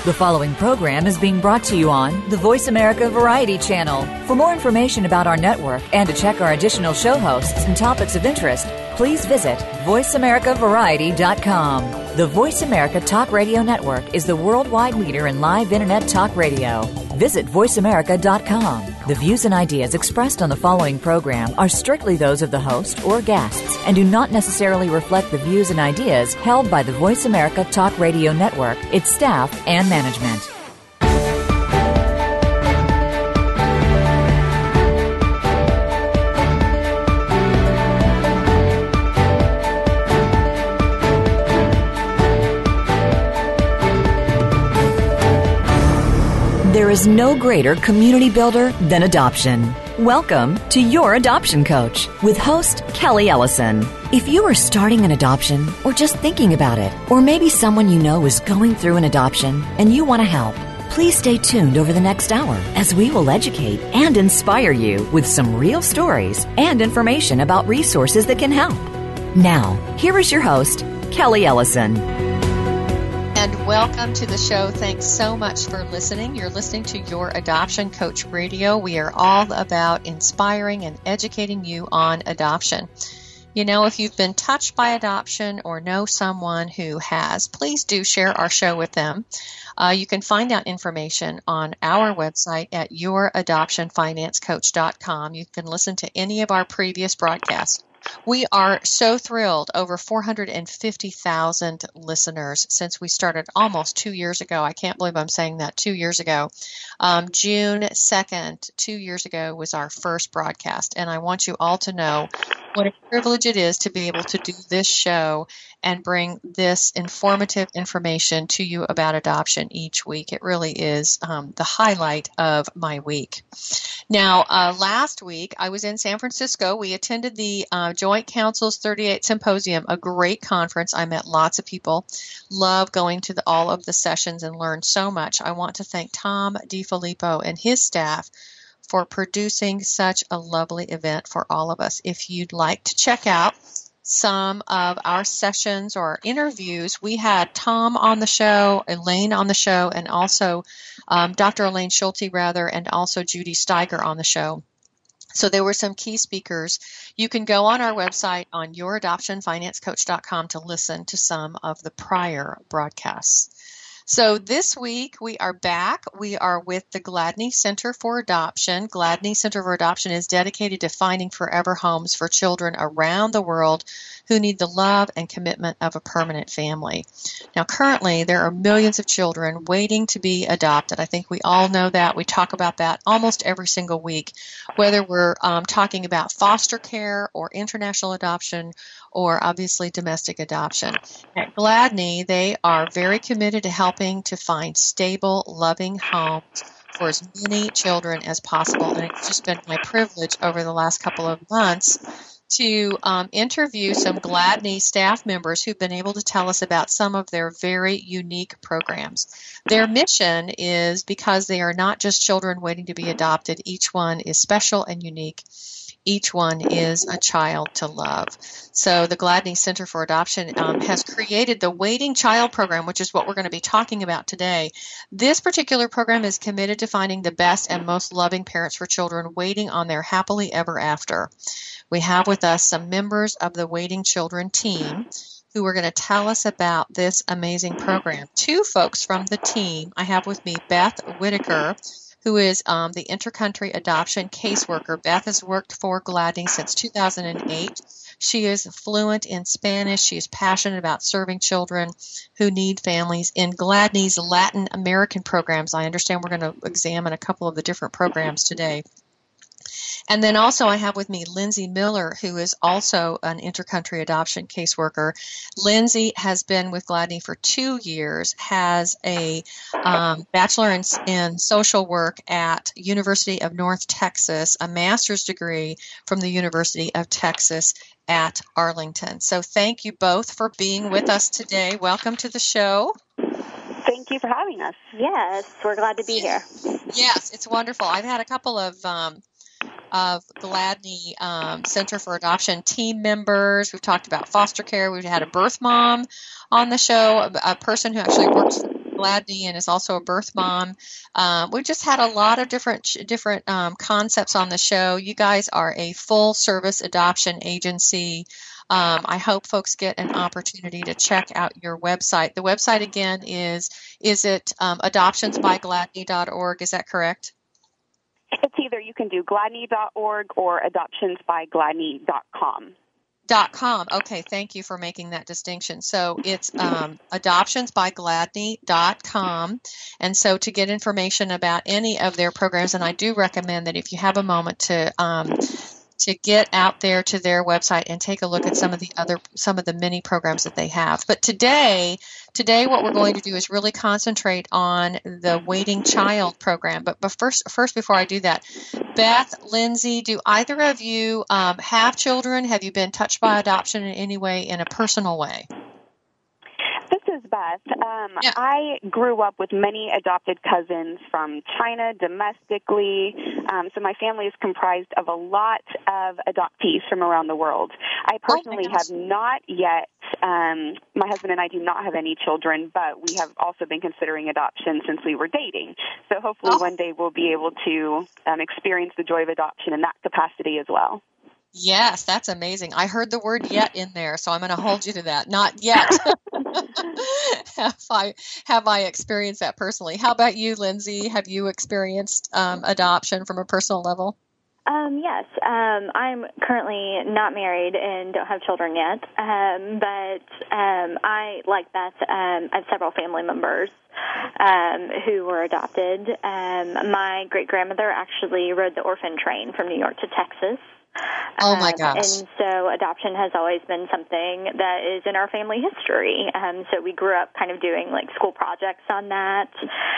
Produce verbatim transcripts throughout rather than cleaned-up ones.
The following program is being brought to you on the Voice America Variety Channel. For more information about our network and to check our additional show hosts and topics of interest, please visit voice america variety dot com. The Voice America Talk Radio Network is the worldwide leader in live Internet talk radio. Visit voice america dot com. The views and ideas expressed on the following program are strictly those of the host or guests and do not necessarily reflect the views and ideas held by the Voice America Talk Radio Network, its staff, and management. There is no greater community builder than adoption. Welcome to Your Adoption Coach with host Kelly Ellison. If you are starting an adoption or just thinking about it, or maybe someone you know is going through an adoption and you want to help, please stay tuned over the next hour as we will educate and inspire you with some real stories and information about resources that can help. Now, here is your host, Kelly Ellison. And welcome to the show. Thanks so much for listening. You're listening to Your Adoption Coach Radio. We are all about inspiring and educating you on adoption. You know, if you've been touched by adoption or know someone who has, please do share our show with them. Uh, you can find out information on our website at your adoption finance coach dot com. You can listen to any of our previous broadcasts. We are so thrilled, over four hundred fifty thousand listeners since we started almost two years ago. I can't believe I'm saying that, two years ago. Um, June second, two years ago, was our first broadcast, and I want you all to know what a privilege it is to be able to do this show and bring this informative information to you about adoption each week. It really is um, the highlight of my week. Now, uh, last week, I was in San Francisco. We attended the uh, Joint Council's thirty-eighth Symposium, a great conference. I met lots of people. Love going to the, all of the sessions and learned so much. I want to thank Tom DiFilippo and his staff for producing such a lovely event for all of us. If you'd like to check out some of our sessions or interviews, we had Tom on the show, Elaine on the show, and also um, Doctor Elaine Schulte, rather, and also Judy Steiger on the show. So there were some key speakers. You can go on our website on your adoption finance coach dot com to listen to some of the prior broadcasts. So this week we are back. We are with the Gladney Center for Adoption. Gladney Center for Adoption is dedicated to finding forever homes for children around the world who need the love and commitment of a permanent family. Now, currently, there are millions of children waiting to be adopted. I think we all know that. We talk about that almost every single week, whether we're um, talking about foster care or international adoption or obviously domestic adoption. At Gladney, they are very committed to helping to find stable, loving homes for as many children as possible. And it's just been my privilege over the last couple of months to um, interview some Gladney staff members who've been able to tell us about some of their very unique programs. Their mission is, because they are not just children waiting to be adopted, each one is special and unique. Each one is a child to love. So the Gladney Center for Adoption um, has created the Waiting Child Program, which is what we're going to be talking about today. This particular program is committed to finding the best and most loving parents for children waiting on their happily ever after. We have with us some members of the Waiting Children team who are going to tell us about this amazing program. Two folks from the team. I have with me Beth Whitaker, who is um, the intercountry adoption caseworker. Beth has worked for Gladney since two thousand eight. She is fluent in Spanish. She is passionate about serving children who need families in Gladney's Latin American programs. I understand we're going to examine a couple of the different programs today. And then also I have with me Lindsay Miller, who is also an intercountry adoption caseworker. Lindsay has been with Gladney for two years, has a um, bachelor in, in social work at University of North Texas, a master's degree from the University of Texas at Arlington. So thank you both for being with us today. Welcome to the show. Thank you for having us. Yes, we're glad to be here. Yes, it's wonderful. I've had a couple of um, of Gladney um, Center for Adoption team members. We've talked about foster care. We've had a birth mom on the show, a, a person who actually works for Gladney and is also a birth mom. Um, we've just had a lot of different different um, concepts on the show. You guys are a full service adoption agency. Um, I hope folks get an opportunity to check out your website. The website again is is it um, adoptions by gladney dot org? Is that correct? It's either you can do gladney dot org or adoptions by gladney dot com. Dot com. Okay, thank you for making that distinction. So it's um, adoptions by gladney dot com. And so to get information about any of their programs, and I do recommend that if you have a moment to um, to get out there to their website and take a look at some of the other some of the many programs that they have. But today, today what we're going to do is really concentrate on the Waiting Child program. But, but first, first before I do that, Beth, Lindsay, do either of you um, have children? Have you been touched by adoption in any way, in a personal way? This is Beth. Um, Yeah. I grew up with many adopted cousins from China domestically, um, so my family is comprised of a lot of adoptees from around the world. I personally Oh my gosh. have not yet, um, my husband and I do not have any children, but we have also been considering adoption since we were dating. So hopefully Oh. one day we'll be able to um, experience the joy of adoption in that capacity as well. Yes, that's amazing. I heard the word yet in there, so I'm going to hold you to that. Not yet. have I have I experienced that personally? How about you, Lindsay? Have you experienced um, adoption from a personal level? Um, yes, um, I'm currently not married and don't have children yet, um, but um, I, like Beth, um, I have several family members um, who were adopted. Um, my great-grandmother actually rode the orphan train from New York to Texas. Oh, my Um, gosh. and so adoption has always been something that is in our family history. Um, so we grew up kind of doing like school projects on that.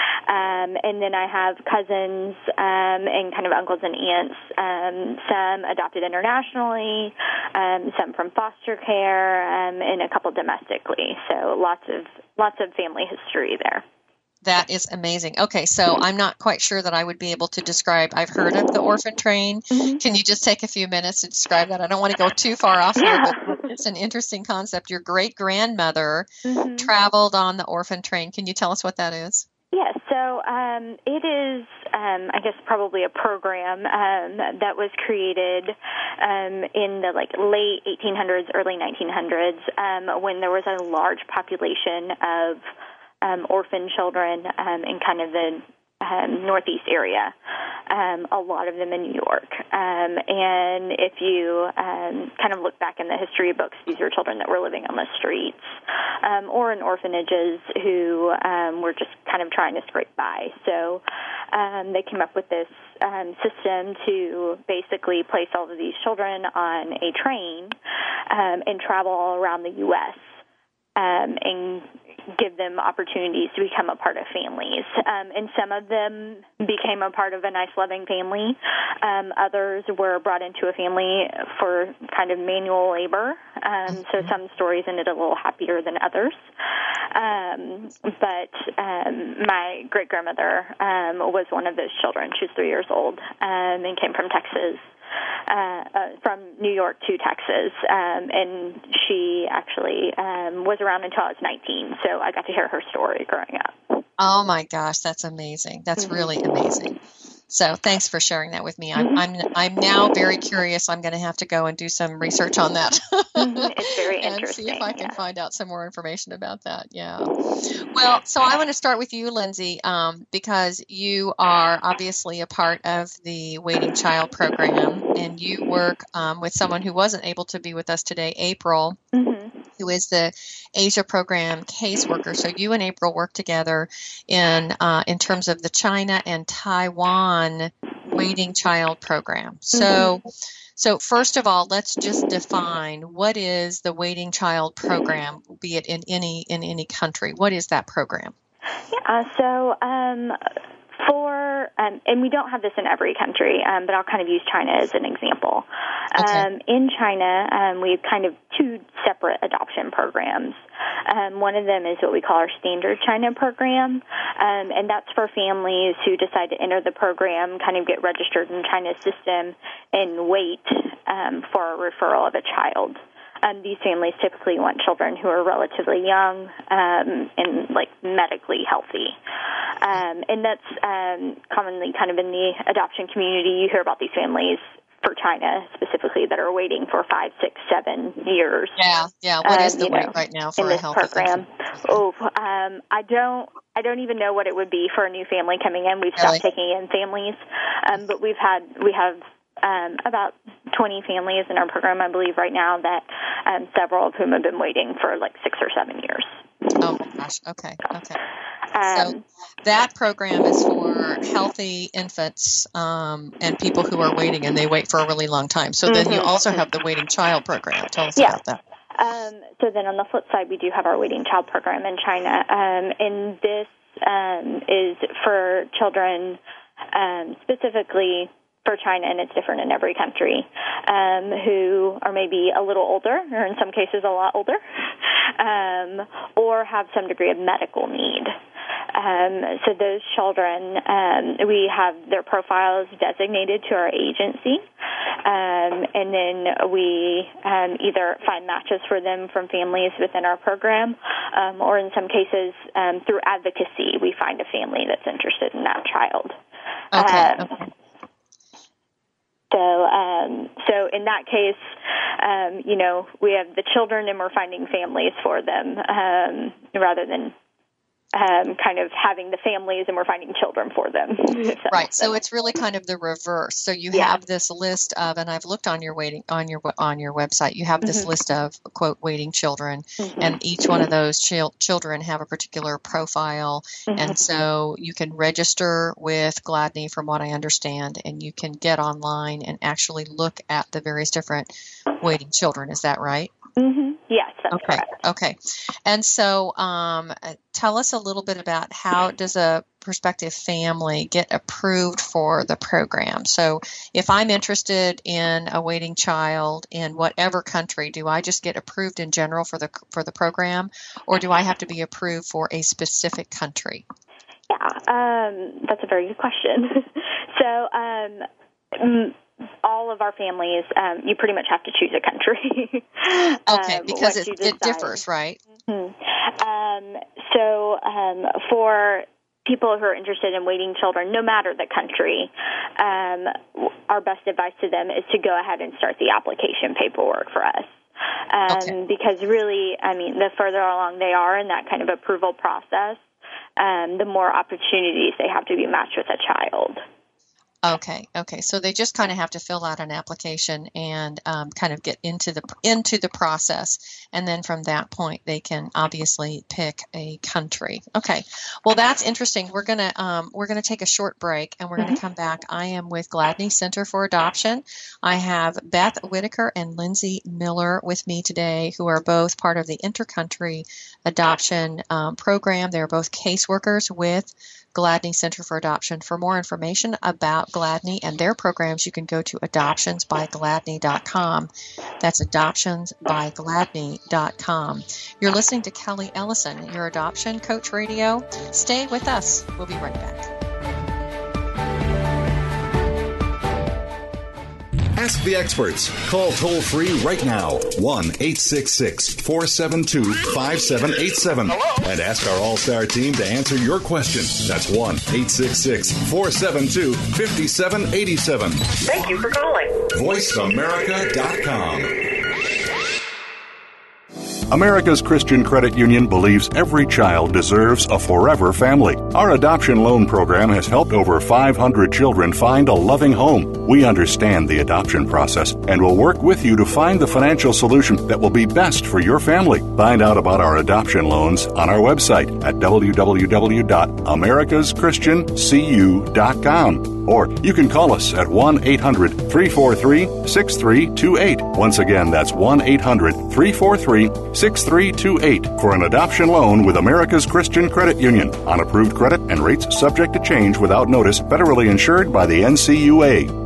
Um, and then I have cousins um, and kind of uncles and aunts, um, some adopted internationally, um, some from foster care, um, and a couple domestically. So lots of lots of family history there. That is amazing. Okay, so I'm not quite sure that I would be able to describe. I've heard of the orphan train. Mm-hmm. Can you just take a few minutes to describe that? I don't want to go too far off here, but it's an interesting concept. Your great-grandmother Mm-hmm. traveled on the orphan train. Can you tell us what that is? Yes, so um, it is, um, I guess, probably a program um, that was created um, in the like late eighteen hundreds, early nineteen hundreds, um, when there was a large population of um, orphan children um, in kind of the um, northeast area, um, a lot of them in New York. Um, and if you um, kind of look back in the history books, these are children that were living on the streets um, or in orphanages who um, were just kind of trying to scrape by. So um, they came up with this um, system to basically place all of these children on a train um, and travel all around the U S Um, and give them opportunities to become a part of families. Um, and some of them became a part of a nice, loving family. Um, others were brought into a family for kind of manual labor. Um, so some stories ended a little happier than others. Um, but um, my great-grandmother um, was one of those children. She was three years old um, and came from Texas. Uh, uh, from New York to Texas, um, and she actually um, was around until I was nineteen, so I got to hear her story growing up. Oh my gosh, that's amazing. That's Mm-hmm. really amazing. So thanks for sharing that with me. I'm Mm-hmm. I'm I'm now very curious. I'm going to have to go and do some research on that. Mm-hmm. It's very and interesting. see if I can yeah. find out some more information about that. Yeah. Well, so I want to start with you, Lindsay, um, because you are obviously a part of the Waiting Child program, and you work um, with someone who wasn't able to be with us today, April. Mm-hmm. Who is the Asia program caseworker. So you and April work together in uh, in terms of the China and Taiwan Waiting Child program. So, Mm-hmm. so first of all, let's just define what is the Waiting Child program, be it in any in any country. What is that program? Yeah, so um, for, um, and we don't have this in every country, um, but I'll kind of use China as an example. Okay. Um, in China, um, we have kind of two separate adoption programs. Um, one of them is what we call our Standard China program, um, and that's for families who decide to enter the program, kind of get registered in China's system, and wait um, for a referral of a child. um, these families typically want children who are relatively young um, and like medically healthy. Um, and that's um, commonly kind of in the adoption community. You hear about these families for China specifically that are waiting for five, six, seven years. Yeah, yeah. What um, is the wait know, right now for in this a healthy program? Oh, um, I don't. I don't even know what it would be for a new family coming in. We've stopped really? taking in families, um, but we've had we have um, about twenty families in our program, I believe, right now. That um, several of whom have been waiting for like six or seven years. Oh my gosh. Okay. Okay. So that program is for healthy infants um, and people who are waiting, and they wait for a really long time. So then mm-hmm. you also have the waiting child program. Tell us yeah. about that. Um, so then on the flip side, we do have our waiting child program in China, um, and this um, is for children um, specifically for China, and it's different in every country, um, who are maybe a little older, or in some cases a lot older, um, or have some degree of medical need. Um, so those children, um, we have their profiles designated to our agency, um, and then we um, either find matches for them from families within our program, um, or in some cases, um, through advocacy, we find a family that's interested in that child. Okay. Um, okay. So, um, so in that case, um, you know, we have the children and we're finding families for them, um, rather than um, kind of having the families and we're finding children for them. Right. So it's really kind of the reverse. So you yeah. have this list of, and I've looked on your waiting on your on your website. You have this mm-hmm. list of quote waiting children, mm-hmm. and each one of those chil- children have a particular profile, mm-hmm. and so you can register with Gladney, from what I understand, and you can get online and actually look at the various different waiting children. Is that right? Mm-hmm. Yes, that's okay. correct. Okay. And so um, tell us a little bit about how does a prospective family get approved for the program? So if I'm interested in a waiting child in whatever country, do I just get approved in general for the for the program, or do I have to be approved for a specific country? Yeah, um, that's a very good question. so um all of our families, um, you pretty much have to choose a country. Okay, um, because it, it differs, right? Mm-hmm. Um, so um, for people who are interested in waiting children, no matter the country, um, our best advice to them is to go ahead and start the application paperwork for us. Um, okay. Because really, I mean, the further along they are in that kind of approval process, um, the more opportunities they have to be matched with a child. Okay. Okay. So they just kind of have to fill out an application and um, kind of get into the into the process, and then from that point they can obviously pick a country. Okay. Well, that's interesting. We're gonna um, we're gonna take a short break, and we're mm-hmm. gonna come back. I am with Gladney Center for Adoption. I have Beth Whitaker and Lindsay Miller with me today, who are both part of the Intercountry Adoption um, program. They're both caseworkers with Gladney Center for Adoption. For more information about Gladney and their programs, you can go to adoptions by gladney dot com. That's adoptions by gladney dot com. You're listening to Kelly Ellison, your Adoption Coach Radio. Stay with us. We'll be right back. Ask the experts. Call toll-free right now, one eight six six, four seven two, five seven eight seven. And ask our All-Star team to answer your question. That's one eight six six, four seven two, five seven eight seven. Thank you for calling. voice america dot com. America's Christian Credit Union believes every child deserves a forever family. Our adoption loan program has helped over five hundred children find a loving home. We understand the adoption process and will work with you to find the financial solution that will be best for your family. Find out about our adoption loans on our website at w w w dot americas christian c u dot com. Or you can call us at one eight hundred, three four three, six three two eight. Once again, that's one eight hundred, three four three, six three two eight for an adoption loan with America's Christian Credit Union. On approved credit and rates subject to change without notice, federally insured by the N C U A.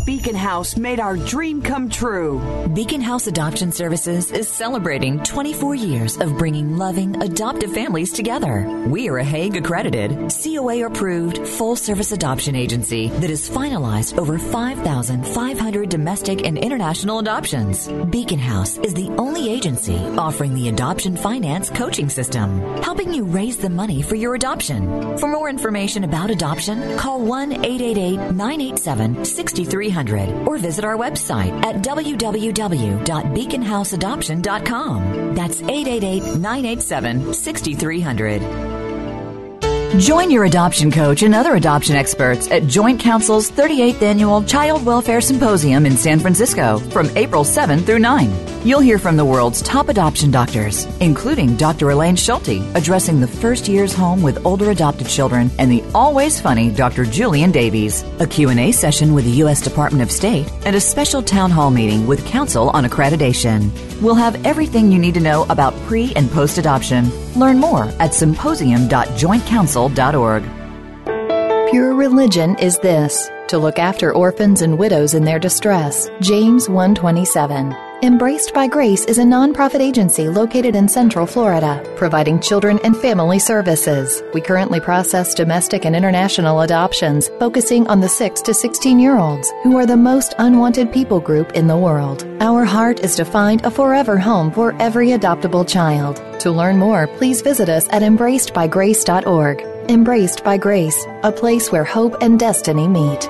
Beacon House made our dream come true. Beacon House Adoption Services is celebrating twenty-four years of bringing loving, adoptive families together. We are a Hague accredited, C O A approved, full service adoption agency that has finalized over five thousand five hundred domestic and international adoptions. Beacon House is the only agency offering the adoption finance coaching system, helping you raise the money for your adoption. For more information about adoption, call one eight eight eight, nine eight seven, six three zero zero or visit our website at w w w dot beacon house adoption dot com. That's eight eight eight, nine eight seven, six three zero zero. Join your adoption coach and other adoption experts at Joint Council's thirty-eighth Annual Child Welfare Symposium in San Francisco from April seventh through ninth. You'll hear from the world's top adoption doctors, including Doctor Elaine Schulte, addressing the first year's home with older adopted children, and the always funny Doctor Julian Davies, a Q and A session with the U S Department of State, and a special town hall meeting with Council on Accreditation. We'll have everything you need to know about pre- and post-adoption. Learn more at symposium dot joint council dot org. Pure religion is this, to look after orphans and widows in their distress. James one twenty-seven. Embraced by Grace is a nonprofit agency located in Central Florida, providing children and family services. We currently process domestic and international adoptions, focusing on the six to sixteen-year-olds, who are the most unwanted people group in the world. Our heart is to find a forever home for every adoptable child. To learn more, please visit us at embraced by grace dot org. Embraced by Grace, a place where hope and destiny meet.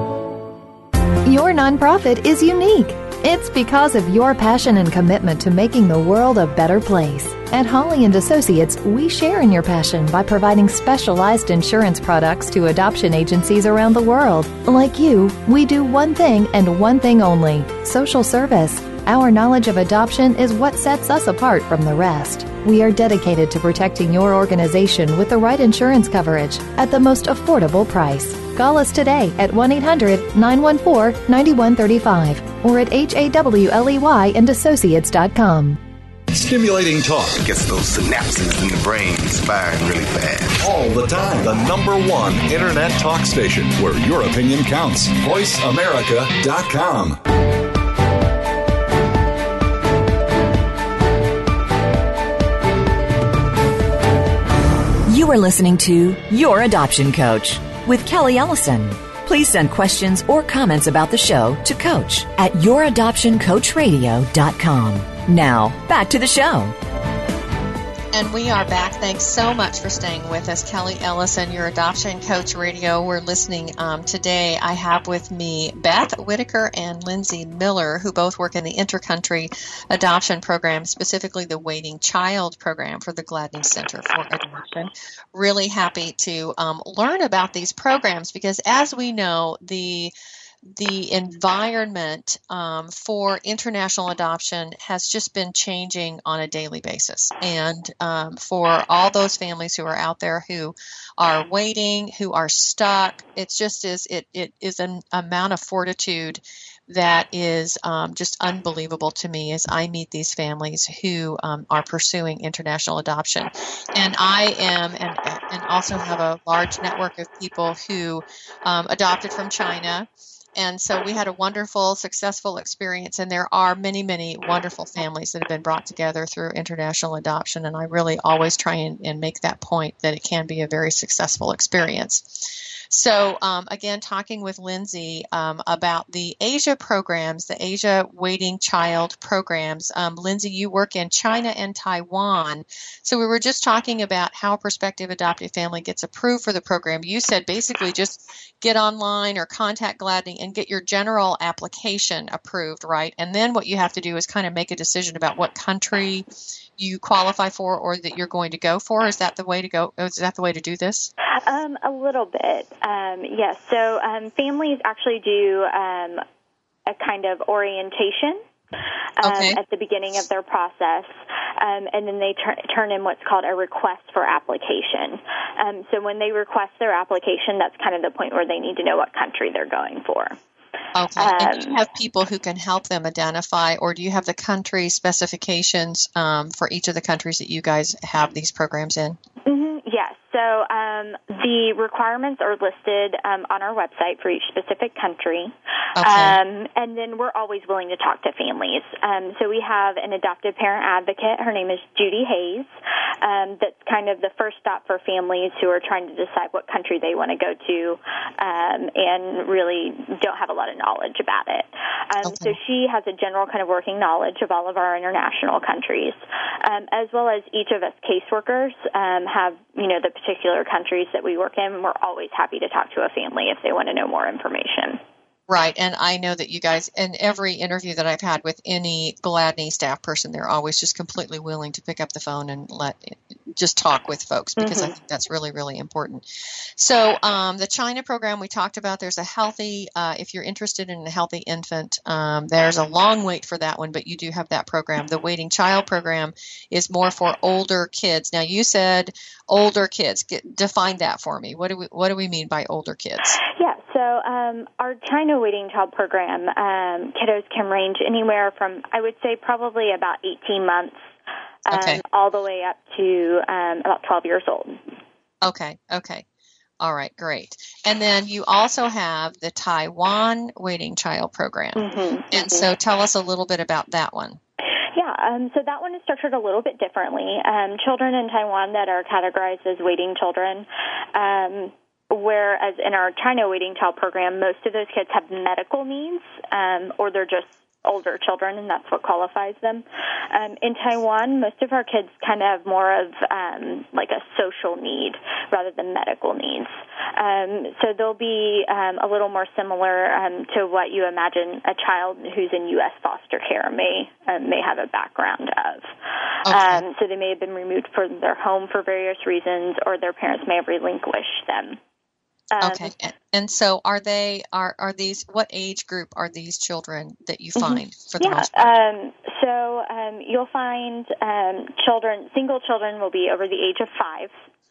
Your nonprofit is unique. It's because of your passion and commitment to making the world a better place. At Holly and Associates, we share in your passion by providing specialized insurance products to adoption agencies around the world. Like you, we do one thing and one thing only: social service. Our knowledge of adoption is what sets us apart from the rest. We are dedicated to protecting your organization with the right insurance coverage at the most affordable price. Call us today at one eight hundred, nine one four, nine one three five or at hawley and associates dot com. Stimulating talk. Gets those synapses in the brain firing really fast. All the time. The number one internet talk station where your opinion counts. voice america dot com. You are listening to Your Adoption Coach with Kelly Ellison. Please send questions or comments about the show to Coach at your adoption coach radio dot com. Now, back to the show. And we are back. Thanks so much for staying with us. Kelly Ellison, your Adoption Coach Radio. We're listening um, today. I have with me Beth Whitaker and Lindsay Miller, who both work in the Intercountry Adoption Program, specifically the Waiting Child Program for the Gladney Center for Adoption. Really happy to um, learn about these programs because, as we know, the The environment um, for international adoption has just been changing on a daily basis. And um, for all those families who are out there who are waiting, who are stuck, it's just is it, it is an amount of fortitude that is um, just unbelievable to me as I meet these families who um, are pursuing international adoption. And I am, and, and also have a large network of people who um, adopted from China. And so we had a wonderful, successful experience, and there are many, many wonderful families that have been brought together through international adoption, and I really always try and, and make that point that it can be a very successful experience. So, um, again, talking with Lindsay um, about the Asia programs, the Asia Waiting Child programs. Um, Lindsay, you work in China and Taiwan. So we were just talking about how a prospective adoptive family gets approved for the program. You said basically just get online or contact Gladney and get your general application approved, right? And then what you have to do is kind of make a decision about what country you qualify for or that you're going to go for. Is that the way to go? Is that the way to do this? Um, a little bit, um, yes. So um, families actually do um, a kind of orientation um, okay. at the beginning of their process, um, and then they tur- turn in what's called a request for application. Um, so when they request their application, that's kind of the point where they need to know what country they're going for. Okay. Um, and do you have people who can help them identify, or do you have the country specifications um, for each of the countries that you guys have these programs in? Mm-hmm, yes. So um, the requirements are listed um, on our website for each specific country. Okay. Um, and then we're always willing to talk to families. Um, so we have an adoptive parent advocate. Her name is Judy Hayes. Um, that's kind of the first stop for families who are trying to decide what country they want to go to um, and really don't have a lot of knowledge about it. Um, Okay. So she has a general kind of working knowledge of all of our international countries, um, as well as each of us caseworkers um, have, you know, the particular countries that we work in. We're always happy to talk to a family if they want to know more information. Right, and I know that you guys, in every interview that I've had with any Gladney staff person, they're always just completely willing to pick up the phone and let just talk with folks, because Mm-hmm. I think that's really, really important. So um, the China program we talked about, there's a healthy, uh, if you're interested in a healthy infant, um, there's a long wait for that one, but you do have that program. The Waiting Child program is more for older kids. Now, you said older kids. Get, define that for me. What do we What do we mean by older kids? Yeah, so um, our China Waiting Child program, um, kiddos can range anywhere from, I would say, probably about eighteen months um, Okay. all the way up to um, about twelve years old. Okay, okay. All right, great. And then you also have the Taiwan Waiting Child program. Mm-hmm, And so tell us a little bit about that one. Yeah, um, so that one is structured a little bit differently. Um, children in Taiwan that are categorized as waiting children, um, whereas in our China Waiting Child program, most of those kids have medical needs, um, or they're just older children, and that's what qualifies them. Um, in Taiwan, most of our kids kind of have more of um, like a social need rather than medical needs. Um, so they'll be um, a little more similar um, to what you imagine a child who's in U S foster care may uh, may have a background of. Okay. Um, so they may have been removed from their home for various reasons, or their parents may have relinquished them. Um, Okay. And, and so are they, are, are these, what age group are these children that you find for the yeah, most part? um, so um, you'll find um, children, single children will be over the age of five.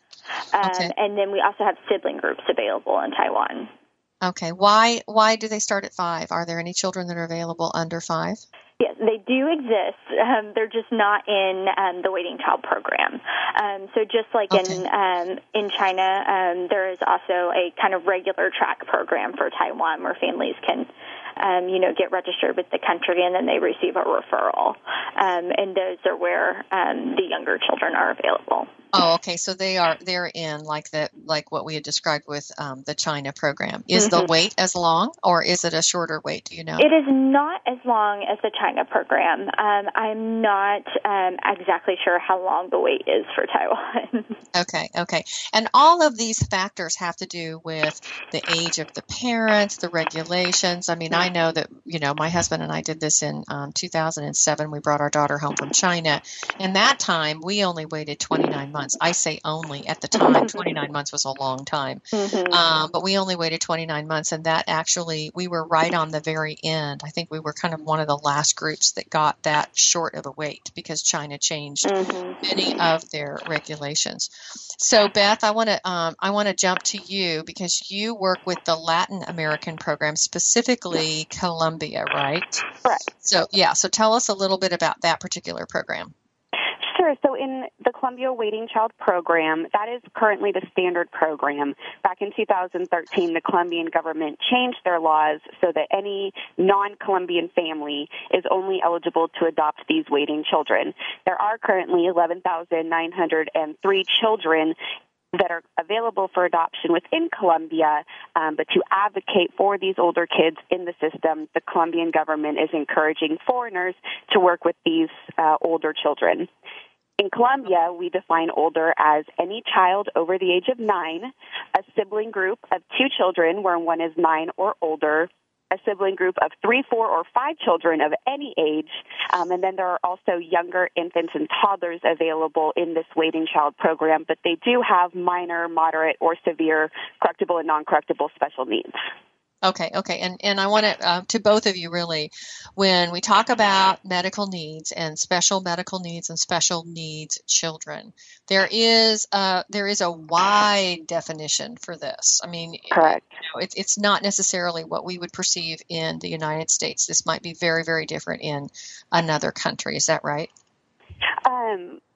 Um, Okay. And then we also have sibling groups available in Taiwan. Okay. Why, why do they start at five? Are there any children that are available under five? Yes, they do exist. Um, they're just not in um, the Waiting Child program. Um, so just like Okay. in um, in China, um, there is also a kind of regular track program for Taiwan where families can, um, you know, get registered with the country and then they receive a referral. Um, and those are where um, the younger children are available. Oh, okay. So they are, they're in like the, like what we had described with um, the China program. Is Mm-hmm. the wait as long, or is it a shorter wait? Do you know? It is not as long as the China program. Um, I'm not um, exactly sure how long the wait is for Taiwan. Okay, okay. And all of these factors have to do with the age of the parents, the regulations. I mean, I know that, you know, my husband and I did this in um, two thousand seven. We brought our daughter home from China. And that time, we only waited twenty-nine months. I say only. At the time, twenty-nine months was a long time. Mm-hmm. Um, but we only waited twenty-nine months. And that actually, we were right on the very end. I think we were kind of one of the last groups that got that short of a wait because China changed Mm-hmm. many of their regulations. So, Beth, I want to um, I want to jump to you because you work with the Latin American program, specifically Colombia, right? Correct. So, yeah. So, tell us a little bit about that particular program. Sure. So in the Colombia Waiting Child program, that is currently the standard program. Back in two thousand thirteen, the Colombian government changed their laws so that any non-Colombian family is only eligible to adopt these waiting children. There are currently eleven thousand nine hundred three children that are available for adoption within Colombia, um, but to advocate for these older kids in the system, the Colombian government is encouraging foreigners to work with these uh, older children. In Colombia, we define older as any child over the age of nine, a sibling group of two children where one is nine or older, a sibling group of three, four, or five children of any age, um, and then there are also younger infants and toddlers available in this waiting child program, but they do have minor, moderate, or severe correctable and non-correctable special needs. Okay, okay. And and I want to, uh, to both of you really, when we talk about medical needs and special medical needs and special needs children, there is a, there is a wide definition for this. I mean, Correct. You know, it, it's not necessarily what we would perceive in the United States. This might be very, very different in another country. Is that right? Um,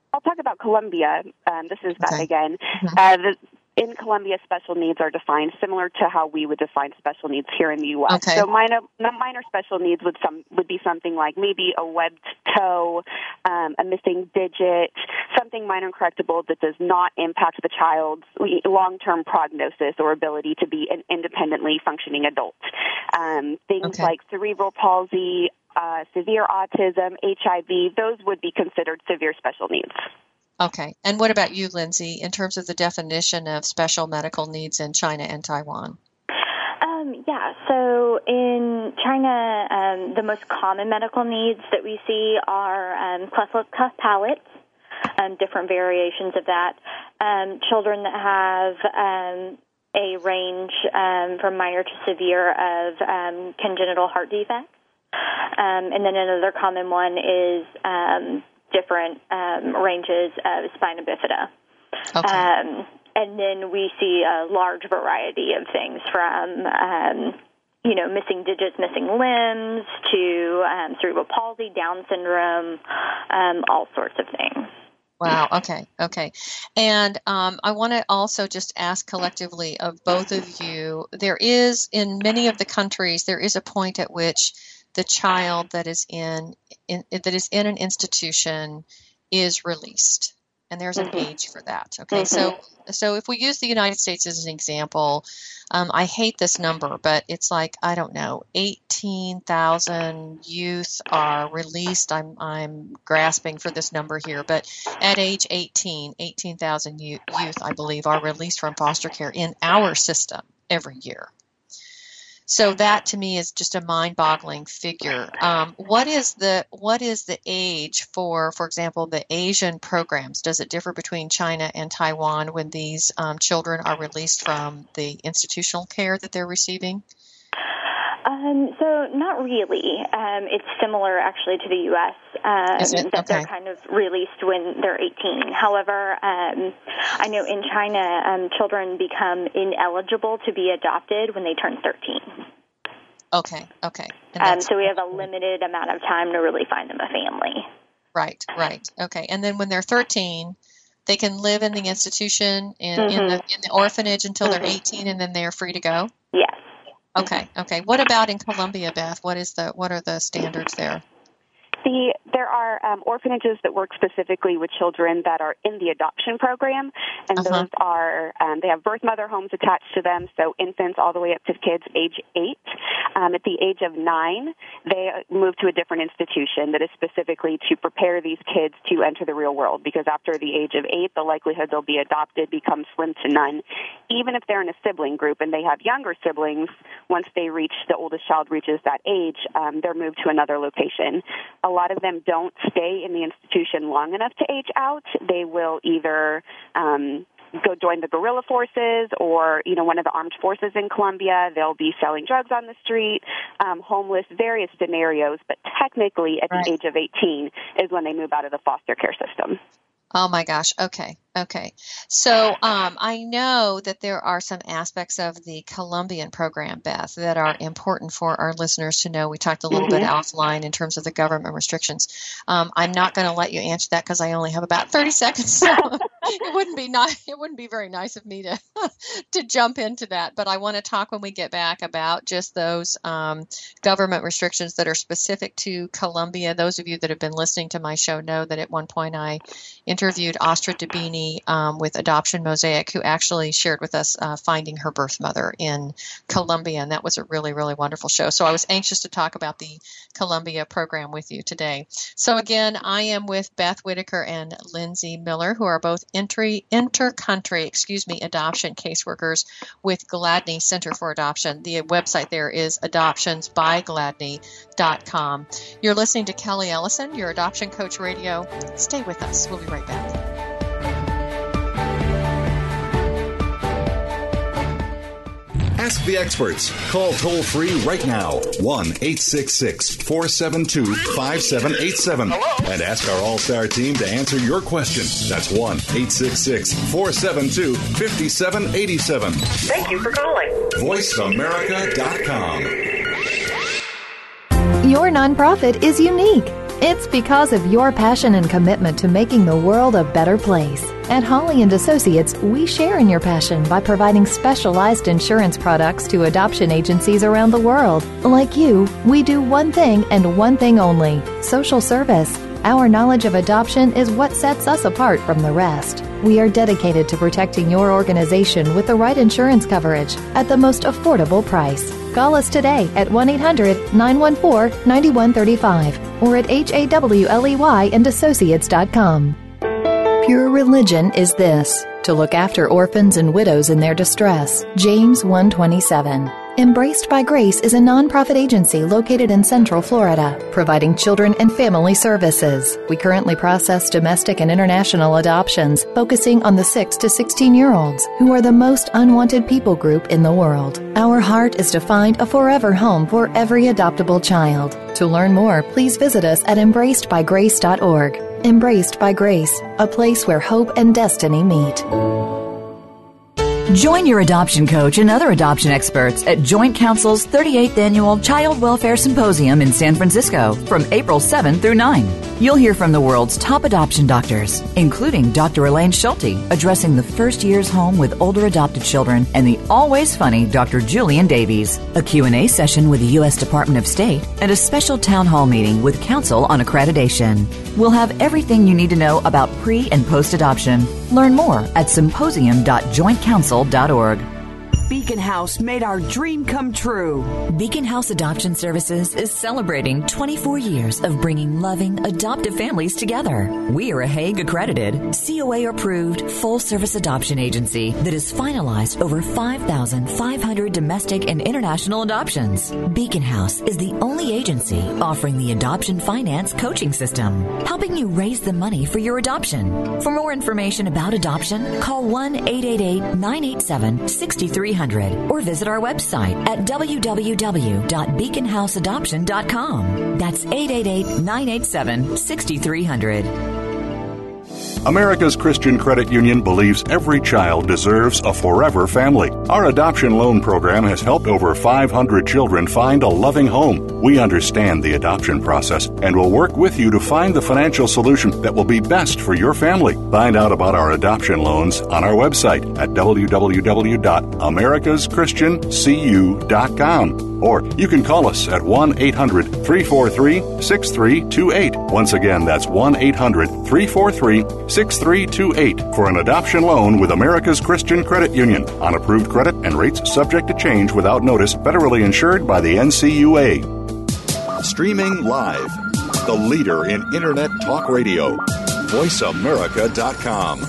I'll talk about Colombia. Um, this is Beth okay. again. Mm-hmm. Uh, the, in Colombia, special needs are defined similar to how we would define special needs here in the U S. Okay. So minor, minor special needs would some would be something like maybe a webbed toe, um, a missing digit, something minor and correctable that does not impact the child's long-term prognosis or ability to be an independently functioning adult. Um, things okay. like cerebral palsy, uh, severe autism, H I V, those would be considered severe special needs. Okay. And what about you, Lindsay, in terms of the definition of special medical needs in China and Taiwan? Um, yeah, so in China, um, the most common medical needs that we see are um, cleft lip cuff palate, um, different variations of that, um, children that have um, a range um, from minor to severe of um, congenital heart defects. Um, and then another common one is um, different um, ranges of spina bifida. Okay. Um, and then we see a large variety of things from, um, you know, missing digits, missing limbs, to um, cerebral palsy, Down syndrome, um, all sorts of things. Wow. Okay. Okay. And um, I want to also just ask collectively of both of you, there is, in many of the countries, there is a point at which the child that is in, in that is in an institution is released, and there's an mm-hmm. age for that. Okay, mm-hmm. so so if we use the United States as an example, um, I hate this number, but it's like, I don't know, eighteen thousand youth are released. I'm I'm grasping for this number here, but at age eighteen, eighteen thousand youth, I believe, are released from foster care in our system every year. So that to me is just a mind-boggling figure. Um, what is the what is the age for, for example, the Asian programs? Does it differ between China and Taiwan when these um, children are released from the institutional care that they're receiving? Um, so not really. Um, it's similar actually to the U S Um, is it? that Okay. they're kind of released when they're eighteen. However, um, I know in China, um, children become ineligible to be adopted when they turn thirteen. Okay, okay. And Um, that's- so we have a limited amount of time to really find them a family. Right, right. Okay. And then when they're thirteen, they can live in the institution in, Mm-hmm. in the in the orphanage until Mm-hmm. they're eighteen, and then they're free to go? Yes. Okay, okay. What about in Colombia, Beth? What is the what are the standards there? The, there are um, orphanages that work specifically with children that are in the adoption program, and Uh-huh. those are, um, they have birth mother homes attached to them, so infants all the way up to kids age eight. Um, at the age of nine, they move to a different institution that is specifically to prepare these kids to enter the real world, because after the age of eight, the likelihood they'll be adopted becomes slim to none. Even if they're in a sibling group and they have younger siblings, once they reach, the oldest child reaches that age, um, they're moved to another location. A lot of them don't stay in the institution long enough to age out. They will either um, go join the guerrilla forces or, you know, one of the armed forces in Colombia. They'll be selling drugs on the street, um, homeless, various scenarios. But technically, at Right. the age of eighteen is when they move out of the foster care system. Oh my gosh. Okay. Okay. So um, I know that there are some aspects of the Colombian program, Beth, that are important for our listeners to know. We talked a little Mm-hmm. bit offline in terms of the government restrictions. Um, I'm not going to let you answer that because I only have about thirty seconds. So it wouldn't be nice. It wouldn't be very nice of me to to jump into that. But I want to talk when we get back about just those um, government restrictions that are specific to Colombia. Those of you that have been listening to my show know that at one point I interviewed Astra Dabini um, with Adoption Mosaic, who actually shared with us uh, finding her birth mother in Colombia, and that was a really, really wonderful show. So I was anxious to talk about the Colombia program with you today. So again, I am with Beth Whitaker and Lindsay Miller, who are both entry, inter-country, excuse me, adoption caseworkers with Gladney Center for Adoption. The website there is adoptions by gladney dot com. You're listening to Kelly Ellison, your Adoption Coach Radio. Stay with us. We'll be right back. Ask the experts. Call toll free right now, one eight six six, four seven two, five seven eight seven. And ask our All-Star team to answer your question. That's one eight six six, four seven two, five seven eight seven. Thank you for calling. voice america dot com. Your nonprofit is unique. It's because of your passion and commitment to making the world a better place. At Holly and Associates, we share in your passion by providing specialized insurance products to adoption agencies around the world. Like you, we do one thing and one thing only: social service. Our knowledge of adoption is what sets us apart from the rest. We are dedicated to protecting your organization with the right insurance coverage at the most affordable price. Call us today at one eight hundred nine one four nine one three five or at hawley and associates dot com. Pure religion is this: to look after orphans and widows in their distress. James one twenty-seven. Embraced by Grace is a nonprofit agency located in Central Florida, providing children and family services. We currently process domestic and international adoptions, focusing on the six to sixteen-year-olds, who are the most unwanted people group in the world. Our heart is to find a forever home for every adoptable child. To learn more, please visit us at embraced by grace dot org. Embraced by Grace, a place where hope and destiny meet. Join your adoption coach and other adoption experts at Joint Council's thirty-eighth Annual Child Welfare Symposium in San Francisco from April seventh through ninth. You'll hear from the world's top adoption doctors, including Doctor Elaine Schulte, addressing the first year's home with older adopted children, and the always funny Doctor Julian Davies, a Q and A session with the U S Department of State, and a special town hall meeting with Council on Accreditation. We'll have everything you need to know about pre- and post-adoption. Learn more at symposium dot joint council dot org. Beacon House made our dream come true. Beacon House Adoption Services is celebrating twenty-four years of bringing loving, adoptive families together. We are a Hague accredited, C O A-approved, full-service adoption agency that has finalized over five thousand five hundred domestic and international adoptions. Beacon House is the only agency offering the adoption finance coaching system, helping you raise the money for your adoption. For more information about adoption, call one eight eight eight nine eight seven six three zero zero or visit our website at w w w dot beacon house adoption dot com. That's eight eight eight nine eight seven six three zero zero. America's Christian Credit Union believes every child deserves a forever family. Our adoption loan program has helped over five hundred children find a loving home. We understand the adoption process and will work with you to find the financial solution that will be best for your family. Find out about our adoption loans on our website at w w w dot americas christian c u dot com. Or you can call us at one eight hundred three four three six three two eight. Once again, that's one eight hundred three four three six three two eight for an adoption loan with America's Christian Credit Union. On approved credit and rates subject to change without notice, federally insured by the N C U A. Streaming live, the leader in Internet talk radio, voice america dot com.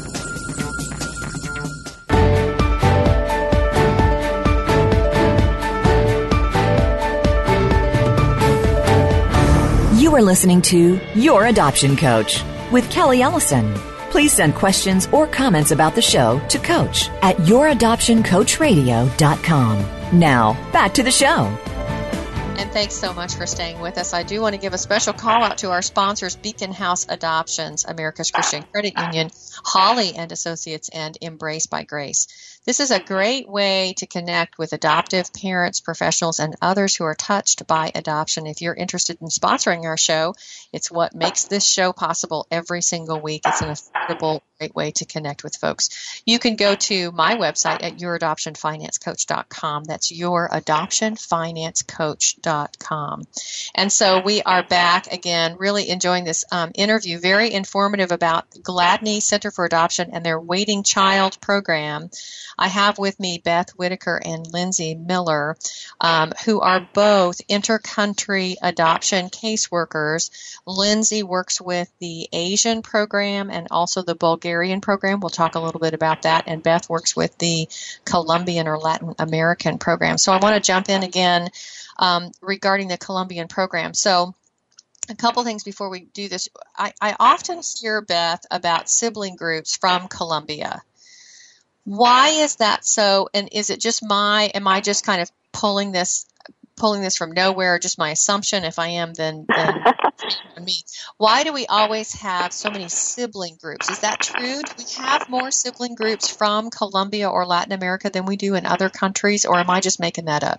You are listening to Your Adoption Coach with Kelly Ellison. Please send questions or comments about the show to Coach at your adoption coach radio dot com. Now, back to the show. And thanks so much for staying with us. I do want to give a special call out to our sponsors, Beacon House Adoptions, America's Christian Credit Union, Holly and Associates, and Embraced by Grace. This is a great way to connect with adoptive parents, professionals, and others who are touched by adoption. If you're interested in sponsoring our show, it's what makes this show possible every single week. It's an affordable, great way to connect with folks. You can go to my website at your adoption finance coach dot com. That's your adoption finance coach dot com. And so we are back again, really enjoying this um, interview, very informative about Gladney Center for Adoption and their Waiting Child program. I have with me Beth Whitaker and Lindsay Miller, um, who are both intercountry adoption caseworkers. Lindsay works with the Asian program and also the Bulgarian program. We'll talk a little bit about that. And Beth works with the Colombian or Latin American program. So I want to jump in again um, regarding the Colombian program. So a couple things before we do this. I, I often hear, Beth, about sibling groups from Colombia. Why is that so? And is it just my, am I just kind of pulling this, pulling this from nowhere, or just my assumption? If I am, then, then me. Why do we always have so many sibling groups? Is that true? Do we have more sibling groups from Colombia or Latin America than we do in other countries, or am I just making that up?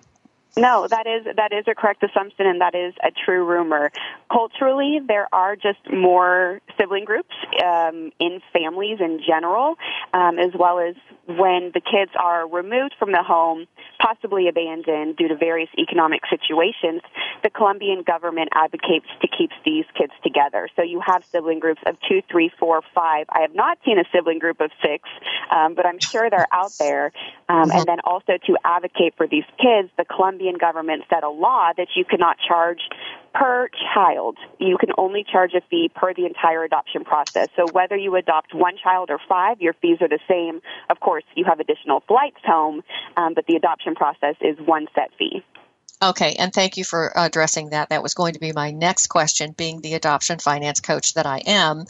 No, that is that is a correct assumption, and that is a true rumor. Culturally, there are just more sibling groups um, in families in general, um, as well as when the kids are removed from the home, possibly abandoned due to various economic situations, the Colombian government advocates to keep these kids together. So you have sibling groups of two, three, four, five. I have not seen a sibling group of six, um, but I'm sure they're out there. Um, mm-hmm. And then also to advocate for these kids, the Colombian government set a law that you cannot charge per child. You can only charge a fee per the entire adoption process. So whether you adopt one child or five, your fees are the same. Of course, you have additional flights home, um, but the adoption process is one set fee. Okay, and thank you for addressing that. That was going to be my next question, being the adoption finance coach that I am. Um,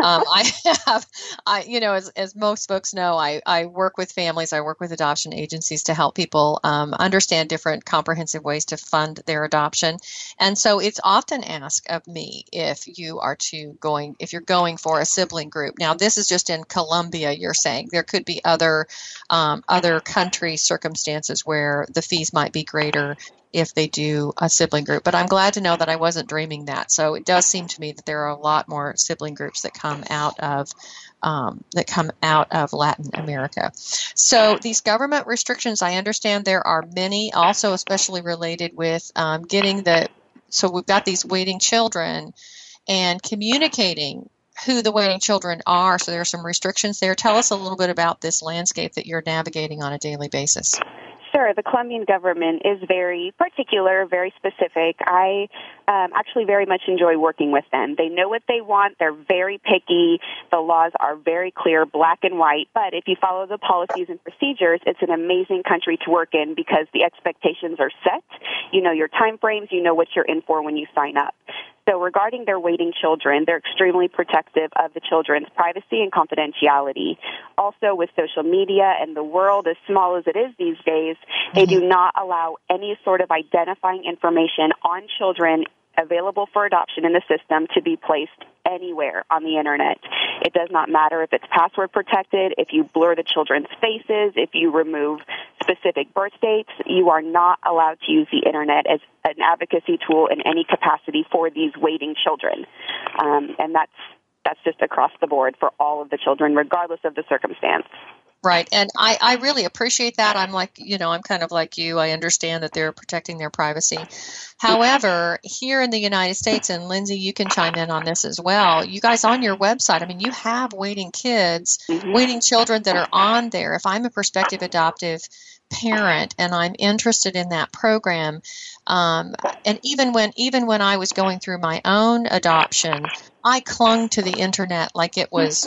I have, I, you know, as, as most folks know, I, I work with families, I work with adoption agencies to help people um, understand different comprehensive ways to fund their adoption. And so it's often asked of me if you are to going, if you're going for a sibling group. Now, this is just in Colombia, you're saying. There could be other, um, other country circumstances where the fees might be greater if they do a sibling group. But I'm glad to know that I wasn't dreaming that. So it does seem to me that there are a lot more sibling groups that come out of um, that come out of Latin America. So these government restrictions, I understand there are many, also especially related with um, getting the, so we've got these waiting children and communicating who the waiting children are. So there are some restrictions there. Tell us a little bit about this landscape that you're navigating on a daily basis. Sure. The Colombian government is very particular, very specific. I um, actually very much enjoy working with them. They know what they want. They're very picky. The laws are very clear, black and white. But if you follow the policies and procedures, it's an amazing country to work in because the expectations are set. You know your time frames. You know what you're in for when you sign up. So regarding their waiting children, they're extremely protective of the children's privacy and confidentiality. Also, with social media and the world as small as it is these days, they do not allow any sort of identifying information on children available for adoption in the system to be placed anywhere on the Internet. It does not matter if it's password protected, if you blur the children's faces, if you remove specific birth dates. You are not allowed to use the Internet as an advocacy tool in any capacity for these waiting children. Um, and that's that's just across the board for all of the children, regardless of the circumstance. Right. And I, I really appreciate that. I'm like, you know, I'm kind of like you. I understand that they're protecting their privacy. However, here in the United States, and Lindsay, you can chime in on this as well, you guys on your website, I mean, you have waiting kids, mm-hmm. waiting children that are on there. If I'm a prospective adoptive parent and I'm interested in that program, um, and even when even when I was going through my own adoption, I clung to the Internet like it was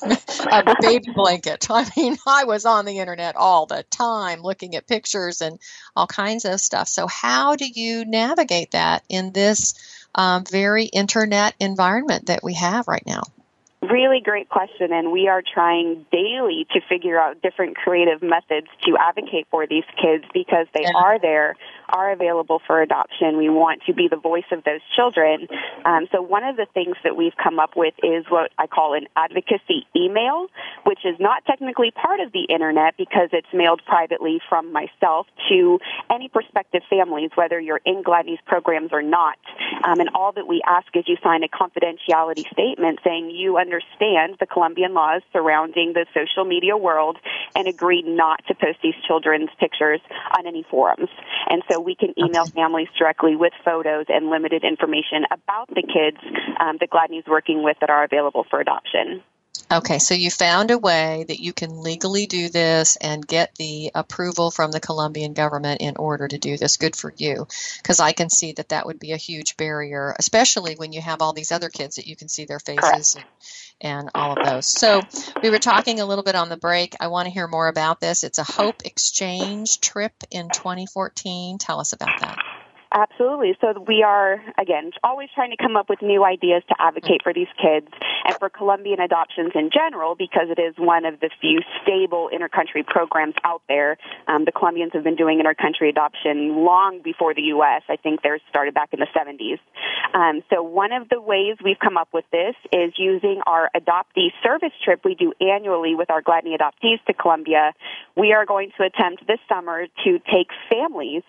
a baby blanket. I mean, I was on the Internet all the time looking at pictures and all kinds of stuff. So how do you navigate that in this um, very Internet environment that we have right now? Really great question, and we are trying daily to figure out different creative methods to advocate for these kids because they yeah. are there, are available for adoption. We want to be the voice of those children. Um, so one of the things that we've come up with is what I call an advocacy email, which is not technically part of the Internet because it's mailed privately from myself to any prospective families, whether you're in Gladney's programs or not. Um, and all that we ask is you sign a confidentiality statement saying you understand understand the Colombian laws surrounding the social media world and agree not to post these children's pictures on any forums. And so we can email okay. families directly with photos and limited information about the kids um, that Gladney's working with that are available for adoption. Okay, so you found a way that you can legally do this and get the approval from the Colombian government in order to do this. Good for you, because I can see that that would be a huge barrier, especially when you have all these other kids that you can see their faces and, and all of those. So we were talking a little bit on the break. I want to hear more about this. It's a Hope Exchange trip in twenty fourteen. Tell us about that. Absolutely. So we are, again, always trying to come up with new ideas to advocate for these kids and for Colombian adoptions in general because it is one of the few stable intercountry programs out there. Um, the Colombians have been doing intercountry adoption long before the U S I think theirs started back in the seventies. Um, so one of the ways we've come up with this is using our adoptee service trip we do annually with our Gladney adoptees to Colombia. We are going to attempt this summer to take families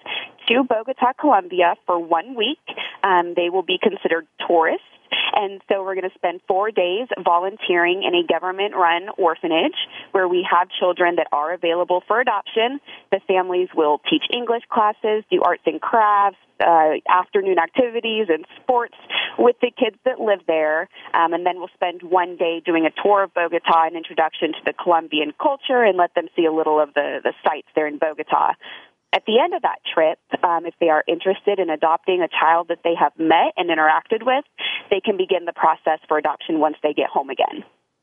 to Bogota, Colombia for one week. Um, they will be considered tourists. And so we're going to spend four days volunteering in a government-run orphanage where we have children that are available for adoption. The families will teach English classes, do arts and crafts, uh, afternoon activities and sports with the kids that live there. Um, and then we'll spend one day doing a tour of Bogota, an introduction to the Colombian culture, and let them see a little of the, the sights there in Bogota. At the end of that trip, um, if they are interested in adopting a child that they have met and interacted with, they can begin the process for adoption once they get home again.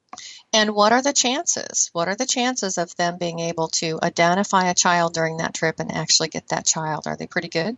And what are the chances? What are the chances of them being able to identify a child during that trip and actually get that child? Are they pretty good?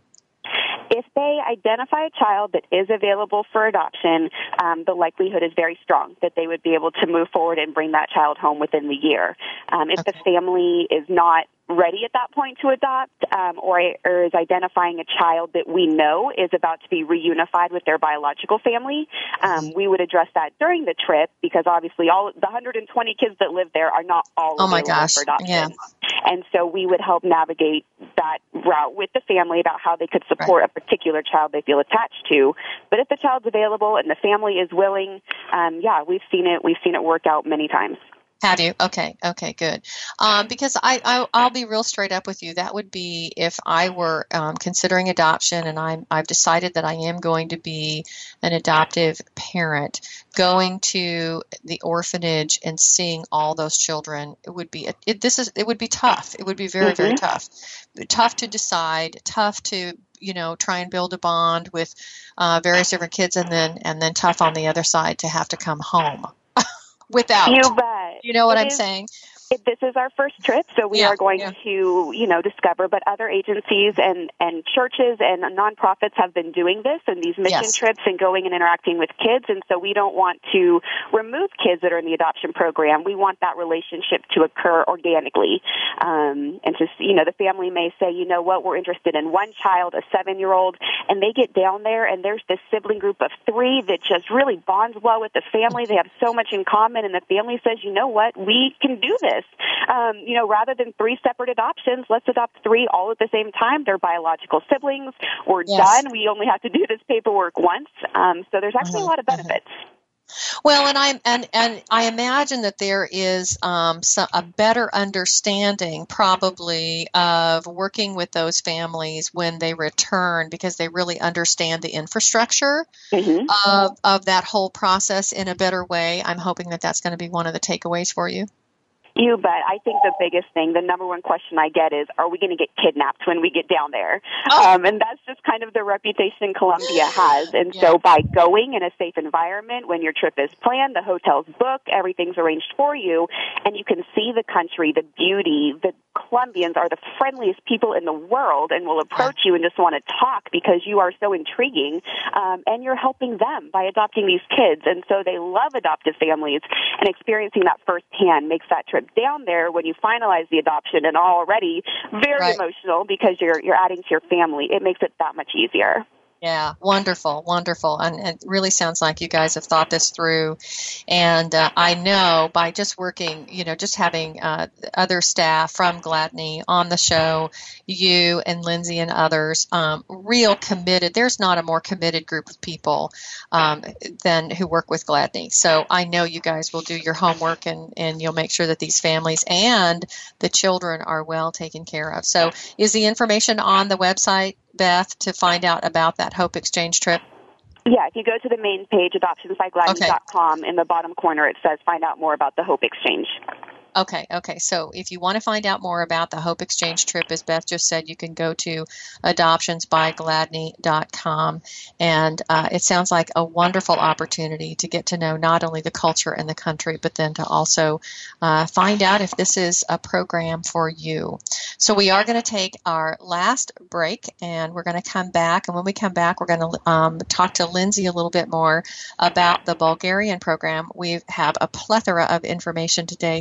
If they identify a child that is available for adoption, um, the likelihood is very strong that they would be able to move forward and bring that child home within the year. Um, if okay. the family is not ready at that point to adopt, um, or, or is identifying a child that we know is about to be reunified with their biological family, um, we would address that during the trip because obviously all the one hundred twenty kids that live there are not all oh my available gosh. for adoption. Yeah. And so we would help navigate that route with the family about how they could support right. a particular child they feel attached to. But if the child's available and the family is willing, um, yeah, we've seen it. We've seen it work out many times. Have you? Okay. Okay, good. Um, because I, I, I'll be real straight up with you. That would be if I were um, considering adoption and I'm, I've decided that I am going to be an adoptive parent, going to the orphanage and seeing all those children, it would be, it, this is, it would be tough. It would be very, mm-hmm. very tough. Tough to decide, tough to, you know, try and build a bond with uh, various different kids and then, and then tough on the other side to have to come home. Without, you bet. You know what it I'm is, saying? It, this is our first trip, so we yeah, are going yeah. to, you know, discover. But other agencies and, and churches and nonprofits have been doing this and these mission yes. trips and going and interacting with kids. And so we don't want to remove kids that are in the adoption program. We want that relationship to occur organically. Um, and just, you know, the family may say, you know what, we're interested in one child, a seven-year-old, and they get down there and there's this sibling group of three that just really bonds well with the family. They have so much in common, and the family says, you know what, we can do this. Um, you know, rather than three separate adoptions, let's adopt three all at the same time. They're biological siblings. We're yes. done. We only have to do this paperwork once. Um, so there's actually mm-hmm. a lot of benefits. Mm-hmm. Well, and I and and I imagine that there is um, some, a better understanding, probably, of working with those families when they return, because they really understand the infrastructure mm-hmm. of of that whole process in a better way. I'm hoping that that's going to be one of the takeaways for you. You bet. I think the biggest thing, the number one question I get is, are we going to get kidnapped when we get down there? Oh. Um, and that's just kind of the reputation Colombia has. And yeah. so by going in a safe environment, when your trip is planned, the hotel's booked, everything's arranged for you, and you can see the country, the beauty, the Colombians are the friendliest people in the world and will approach you and just want to talk because you are so intriguing, um, and you're helping them by adopting these kids. And so they love adoptive families, and experiencing that firsthand makes that trip down there when you finalize the adoption and are already very right. emotional because you're you're adding to your family. It makes it that much easier. Yeah, wonderful, wonderful. And it really sounds like you guys have thought this through. And uh, I know by just working, you know, just having uh, other staff from Gladney on the show, you and Lindsay and others, um, real committed. There's not a more committed group of people um, than who work with Gladney. So I know you guys will do your homework and, and you'll make sure that these families and the children are well taken care of. So is the information on the website, Beth, to find out about that Hope Exchange trip? Yeah, if you go to the main page, adoptions by gladney dot com, okay. in the bottom corner it says find out more about the Hope Exchange. Okay, okay. So if you want to find out more about the Hope Exchange trip, as Beth just said, you can go to adoptions by gladney dot com. And uh, it sounds like a wonderful opportunity to get to know not only the culture and the country, but then to also uh, find out if this is a program for you. So we are going to take our last break, and we're going to come back. And when we come back, we're going to um, talk to Lindsay a little bit more about the Bulgarian program. We have a plethora of information today. So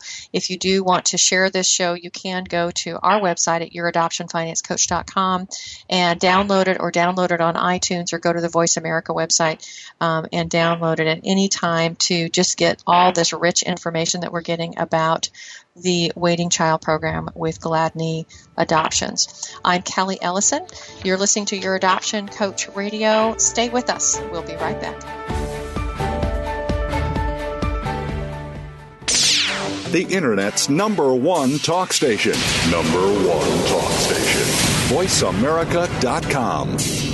If you do want to share this show, you can go to our website at your adoption finance coach dot com and download it, or download it on iTunes, or go to the Voice America website um, and download it at any time to just get all this rich information that we're getting about the Waiting Child Program with Gladney Adoptions. I'm Kelly Ellison. You're listening to Your Adoption Coach Radio. Stay with us. We'll be right back. The Internet's number one talk station. Number one talk station. voice america dot com.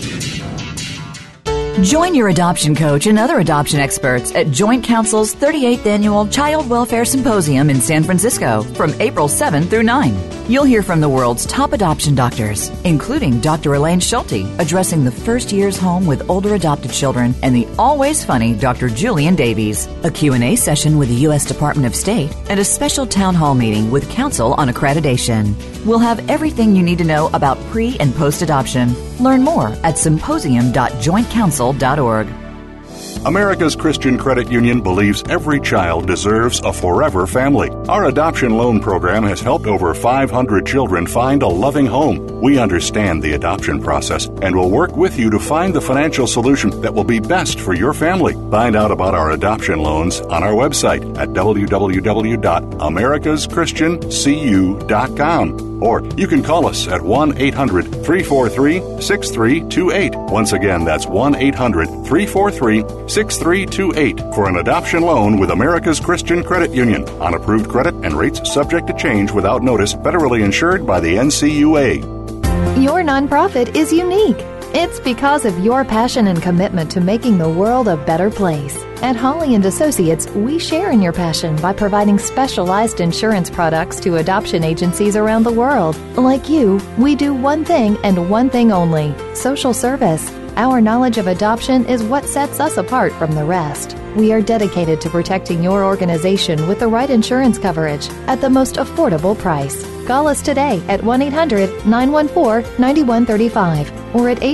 Join your adoption coach and other adoption experts at Joint Council's thirty-eighth Annual Child Welfare Symposium in San Francisco from April seventh through ninth. You'll hear from the world's top adoption doctors, including Doctor Elaine Schulte, addressing the first year's home with older adopted children, and the always funny Doctor Julian Davies, a Q and A session with the U S Department of State, and a special town hall meeting with Council on Accreditation. We'll have everything you need to know about pre- and post-adoption. Learn more at symposium dot joint council dot org. America's Christian Credit Union believes every child deserves a forever family. Our adoption loan program has helped over five hundred children find a loving home. We understand the adoption process and will work with you to find the financial solution that will be best for your family. Find out about our adoption loans on our website at w w w dot americas christian c u dot com. Or you can call us at one eight hundred three four three six three two eight. Once again, that's one eight hundred three four three six three two eight for an adoption loan with America's Christian Credit Union. On approved credit and rates subject to change without notice, federally insured by the N C U A. Your nonprofit is unique. It's because of your passion and commitment to making the world a better place. At Holly and Associates, we share in your passion by providing specialized insurance products to adoption agencies around the world. Like you, we do one thing and one thing only: social service. Our knowledge of adoption is what sets us apart from the rest. We are dedicated to protecting your organization with the right insurance coverage at the most affordable price. Call us today at one eight hundred nine one four nine one three five or at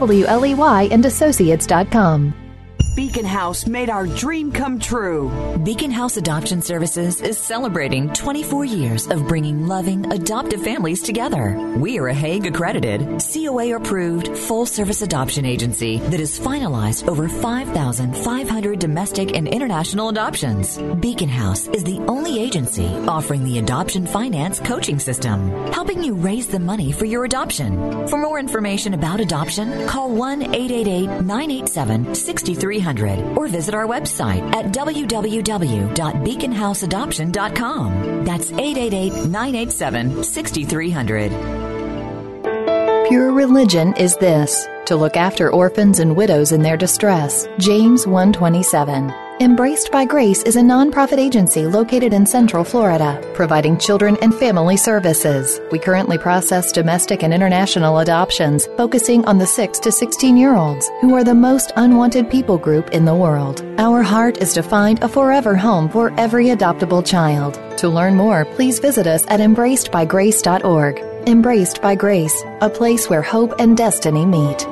hawley and associates dot com. Beacon House made our dream come true. Beacon House Adoption Services is celebrating twenty-four years of bringing loving, adoptive families together. We are a Hague accredited, C O A approved, full service adoption agency that has finalized over five thousand five hundred domestic and international adoptions. Beacon House is the only agency offering the adoption finance coaching system, helping you raise the money for your adoption. For more information about adoption, call one eight eight eight nine eight seven six three zero zero or visit our website at w w w dot beacon house adoption dot com. That's eight eight eight nine eight seven six three zero zero. Pure religion is this: to look after orphans and widows in their distress. James one twenty-seven. Embraced by Grace is a nonprofit agency located in Central Florida, providing children and family services. We currently process domestic and international adoptions, focusing on the six to sixteen-year-olds, who are the most unwanted people group in the world. Our heart is to find a forever home for every adoptable child. To learn more, please visit us at embraced by grace dot org. Embraced by Grace, a place where hope and destiny meet.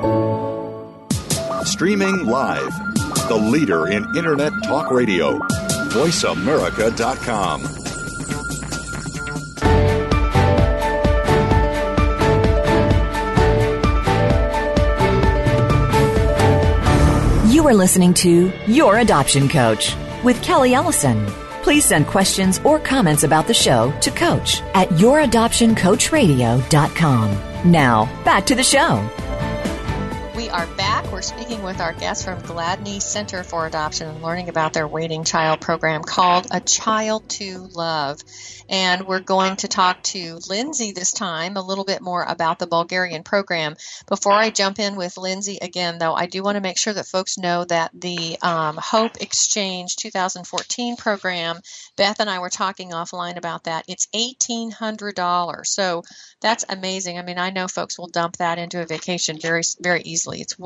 Streaming live, the leader in Internet talk radio, voice america dot com. You are listening to Your Adoption Coach with Kelly Ellison. Please send questions or comments about the show to Coach at your adoption coach radio dot com. Now, back to the show. We are back. We're speaking with our guests from Gladney Center for Adoption and learning about their Waiting Child program called A Child to Love. And we're going to talk to Lindsay this time a little bit more about the Bulgarian program. Before I jump in with Lindsay again, though, I do want to make sure that folks know that the um, Hope Exchange two thousand fourteen program, Beth and I were talking offline about that. It's eighteen hundred dollars. So that's amazing. I mean, I know folks will dump that into a vacation very, very easily. It's one week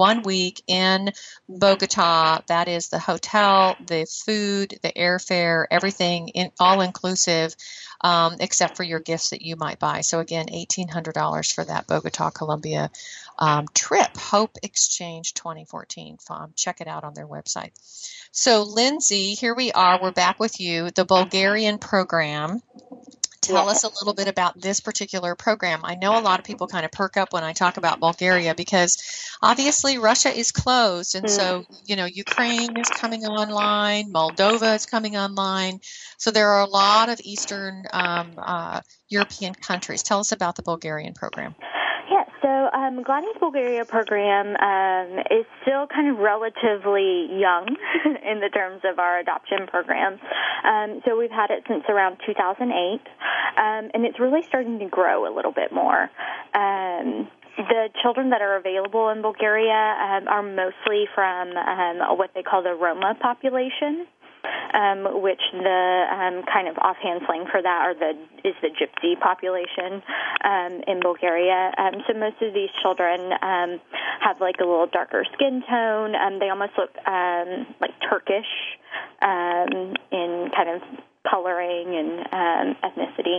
week in Bogota. That is the hotel, the food, the airfare, everything in, all inclusive, um, except for your gifts that you might buy. So again, eighteen hundred dollars for that Bogota, Colombia um, trip. Hope Exchange twenty fourteen. Um, check it out on their website. So Lindsay, here we are. We're back with you. The Bulgarian program. Tell us a little bit about this particular program. I know a lot of people kind of perk up when I talk about Bulgaria because obviously Russia is closed. And so, you know, Ukraine is coming online, Moldova is coming online. So there are a lot of Eastern um, uh, European countries. Tell us about the Bulgarian program. Yeah, so um, Gladys Bulgaria program um, is still kind of relatively young in the terms of our adoption program. Um, so we've had it since around two thousand eight, um, and it's really starting to grow a little bit more. Um, the children that are available in Bulgaria um, are mostly from um, what they call the Roma population. Um, which the um, kind of offhand slang for that are the is the gypsy population um, in Bulgaria. Um, so most of these children um, have like a little darker skin tone. Um, they almost look um, like Turkish um, in kind of coloring and um, ethnicity.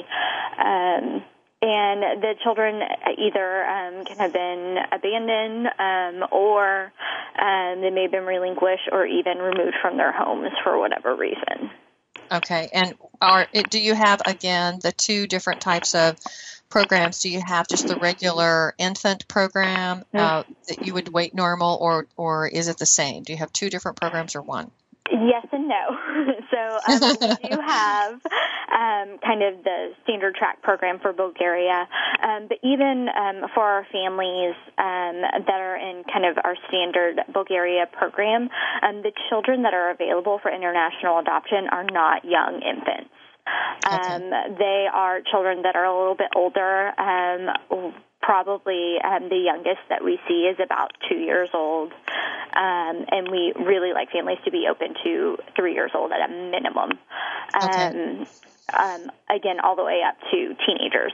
Um, And the children either um, can have been abandoned um, or um, they may have been relinquished or even removed from their homes for whatever reason. Okay. And are do you have, again, the two different types of programs? Do you have just the regular infant program uh, that you would wait normal, or, or is it the same? Do you have two different programs or one? Yes and no. So um, we do have um, kind of the standard track program for Bulgaria, um, but even um, for our families um, that are in kind of our standard Bulgaria program, um, the children that are available for international adoption are not young infants. Um, okay. They are children that are a little bit older. Um, Probably um, the youngest that we see is about two years old, um, and we really like families to be open to three years old at a minimum. Okay. Um, um, again, all the way up to teenagers.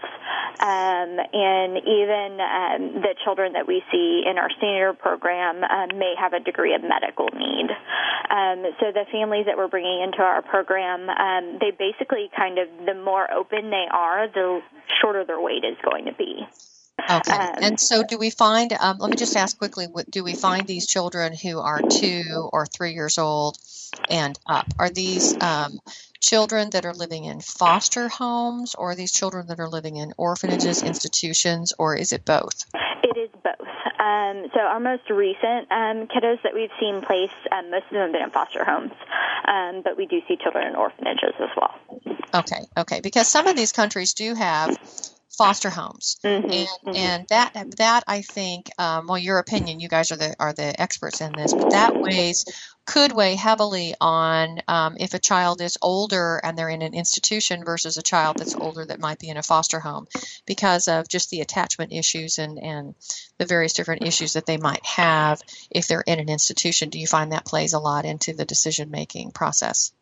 Um, and even um, the children that we see in our standard program um, may have a degree of medical need. Um, so the families that we're bringing into our program, um, they basically kind of, the more open they are, the shorter their wait is going to be. Okay. Um, and so do we find, um, let me just ask quickly, do we find these children who are two or three years old and up? Are these um, children that are living in foster homes, or are these children that are living in orphanages, institutions, or is it both? It is both. Um, so our most recent um, kiddos that we've seen placed, um, most of them have been in foster homes, um, but we do see children in orphanages as well. Okay, okay, because some of these countries do have foster homes, mm-hmm, and mm-hmm. and that that I think, um, well, your opinion, you guys are the are the experts in this, but that weighs could weigh heavily on um, if a child is older and they're in an institution versus a child that's older that might be in a foster home, because of just the attachment issues and and the various different issues that they might have if they're in an institution. Do you find that plays a lot into the decision making process?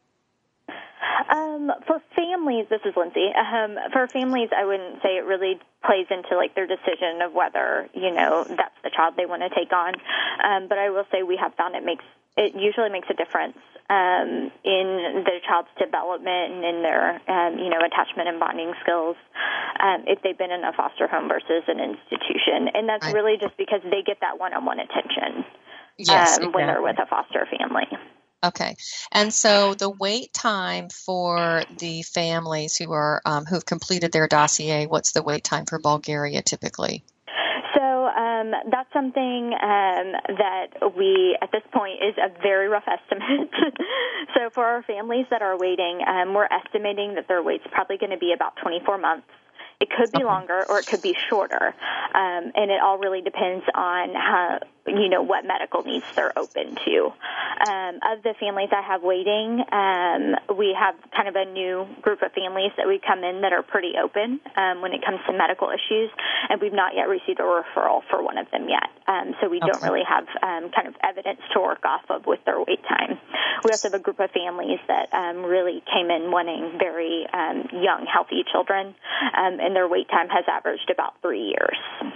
Um, for families, this is Lindsay. Um, for families, I wouldn't say it really plays into like their decision of whether, you know, that's the child they want to take on. Um, but I will say we have found it makes it usually makes a difference um, in the child's development and in their, um, you know, attachment and bonding skills um, if they've been in a foster home versus an institution. And that's right. really just because they get that one-on-one attention yes, um, exactly. when they're with a foster family. Okay, and so the wait time for the families who are um, who've completed their dossier, what's the wait time for Bulgaria typically? So um, that's something um, that we, at this point, is a very rough estimate. So for our families that are waiting, um, we're estimating that their wait's probably going to be about twenty-four months. It could be okay. longer or it could be shorter, um, and it all really depends on how, you know, what medical needs they're open to. Um, of the families I have waiting, um, we have kind of a new group of families that we come in that are pretty open um, when it comes to medical issues, and we've not yet received a referral for one of them yet. Um, so we okay. don't really have um, kind of evidence to work off of with their wait time. We also have a group of families that um, really came in wanting very um, young, healthy children, um, and their wait time has averaged about three years.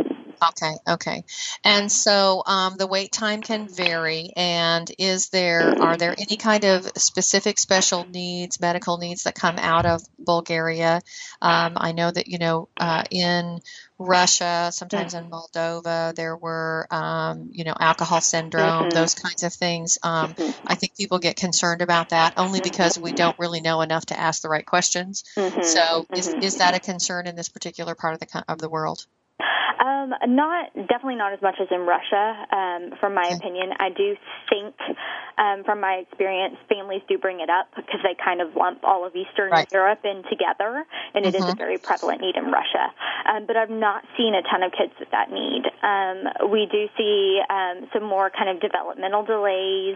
Okay, okay. And so um, the wait time can vary. And is there are there any kind of specific special needs, medical needs that come out of Bulgaria? Um, I know that, you know, uh, in Russia, sometimes in Moldova, there were, um, you know, alcohol syndrome, Mm-hmm. those kinds of things. Um, I think people get concerned about that only because we don't really know enough to ask the right questions. Mm-hmm. So is, Mm-hmm. is that a concern in this particular part of the co- of the world? Um, not definitely not as much as in Russia. Um, from my opinion, I do think, um, from my experience, families do bring it up because they kind of lump all of Eastern Right. Europe in together, and it is a Mhm. very prevalent need in Russia. Um, but I've not seen a ton of kids with that need. Um, we do see um, some more kind of developmental delays.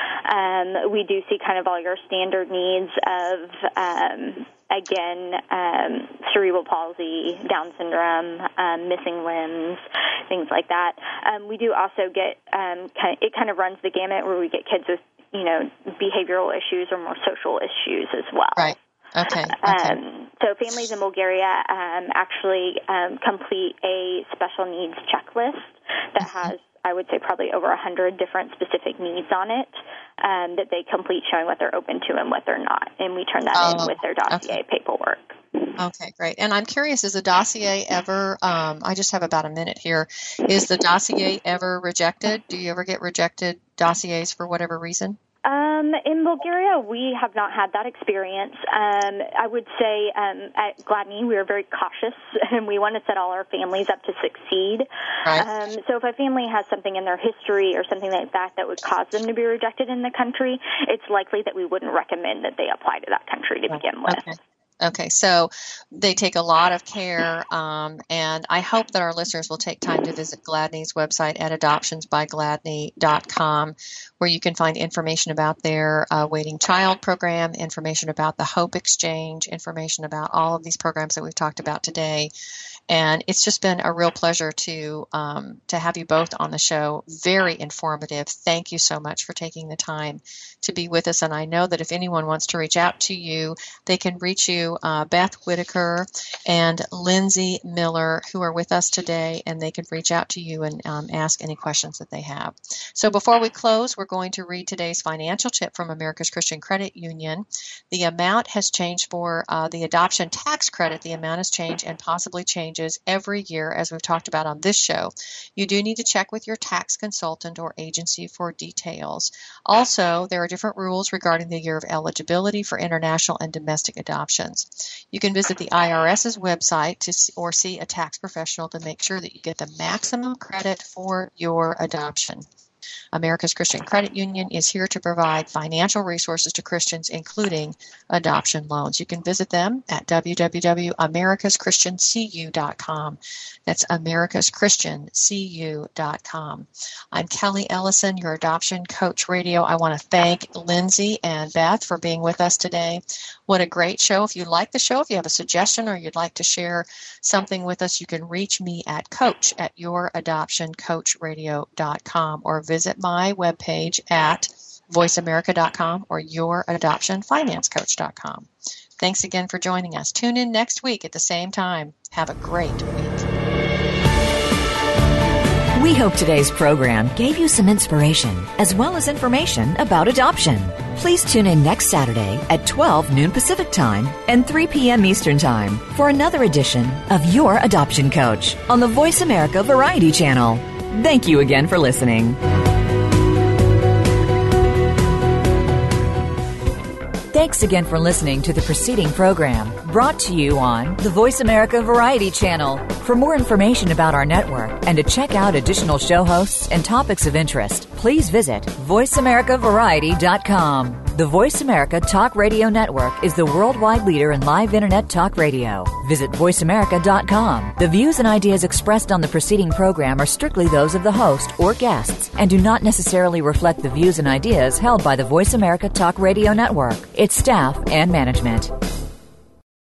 Um, we do see kind of all your standard needs of, um, again, um, cerebral palsy, Down syndrome, um, missing limbs, things like that. Um, we do also get, um, kind of, it kind of runs the gamut where we get kids with, you know, behavioral issues or more social issues as well. Right. Okay. Okay. Um, so families in Bulgaria um, actually um, complete a special needs checklist that has, I would say, probably over one hundred different specific needs on it um, that they complete showing what they're open to and what they're not. And we turn that Oh, in with their dossier okay. paperwork. Okay, great. And I'm curious, is the dossier ever, um, I just have about a minute here, is the dossier ever rejected? Do you ever get rejected dossiers for whatever reason? Um, in Bulgaria, we have not had that experience. Um, I would say um, at Gladney, we are very cautious, and we want to set all our families up to succeed. Right. Um, so if a family has something in their history or something like that that would cause them to be rejected in the country, it's likely that we wouldn't recommend that they apply to that country to begin with. Okay. Okay, so they take a lot of care, um, and I hope that our listeners will take time to visit Gladney's website at adoptions by gladney dot com, where you can find information about their uh, Waiting Child program, information about the Hope Exchange, information about all of these programs that we've talked about today. And it's just been a real pleasure to um, to have you both on the show. Very informative. Thank you so much for taking the time to be with us. And I know that if anyone wants to reach out to you, they can reach you, uh, Beth Whitaker and Lindsay Miller, who are with us today, and they can reach out to you and um, ask any questions that they have. So before we close, we're going to read today's financial tip from America's Christian Credit Union. The amount has changed for uh, the adoption tax credit. The amount has changed and possibly changes every year, as we've talked about on this show. You do need to check with your tax consultant or agency for details. Also, there are different rules regarding the year of eligibility for international and domestic adoptions. You can visit the I R S's website to see, or see a tax professional to make sure that you get the maximum credit for your adoption. America's Christian Credit Union is here to provide financial resources to Christians, including adoption loans. You can visit them at w w w dot americas christian c u dot com. That's americas christian c u dot com. I'm Kelly Ellison, your Adoption Coach Radio. I want to thank Lindsay and Beth for being with us today. What a great show. If you like the show, if you have a suggestion or you'd like to share something with us, you can reach me at coach at your adoption coach radio dot com or visit my webpage at voice america dot com or your adoption finance coach dot com. Thanks again for joining us. Tune in next week at the same time. Have a great week. We hope today's program gave you some inspiration as well as information about adoption. Please tune in next Saturday at twelve noon Pacific Time and three p.m. Eastern Time for another edition of Your Adoption Coach on the Voice America Variety Channel. Thank you again for listening. Thanks again for listening to the preceding program brought to you on the Voice America Variety Channel. For more information about our network and to check out additional show hosts and topics of interest, please visit voice america variety dot com. The Voice America Talk Radio Network is the worldwide leader in live Internet talk radio. Visit voice america dot com. The views and ideas expressed on the preceding program are strictly those of the host or guests and do not necessarily reflect the views and ideas held by the Voice America Talk Radio Network, its staff, and management.